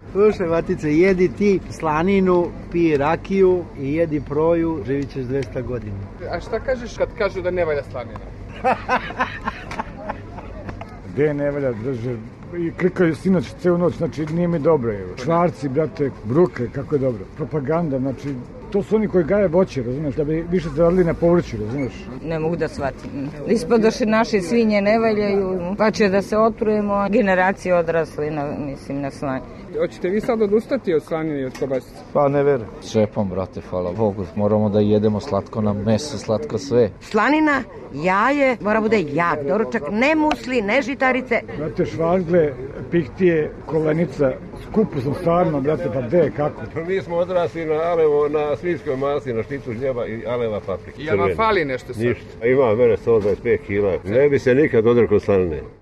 Slušaj, Matice, jedi ti slaninu, pij rakiju i jedi proju, živit ćeš 200 godina. A šta kažeš kad kažu da ne valja slanina? Gde ne valja, drže, i klikaju sinoć celu noć, znači nije mi dobro. Čvarci, brate, bruke, kako je dobro. Propaganda, znači, to su oni koji gaje voće, razumeš, da bi više zaradili na povrću, razumeš. Ne mogu da shvatim. Ispadoše naše svinje ne valjaju, pa će da se otrujemo, generacije odrasli na slanju. Hoćete vi sad odustati od slanine i od kobasice? Pa ne verujem. Šepom, brate, hvala Bogu. Moramo da jedemo slatko na meso, slatko sve. Slanina, jaje, mora bude jak doručak, ne musli, ne žitarice. Brate, švargle, pihtije, kolenica, skupu sam stvarno, brate, pa gde, kako? Mi smo odrasli na alevo, na svinjskoj masi, na šticu žljeba i aleva paprike. I jel vam fali nešto sad? Ništa. Ima mene 125 kila. Ne bi se nikad odrekao slanine.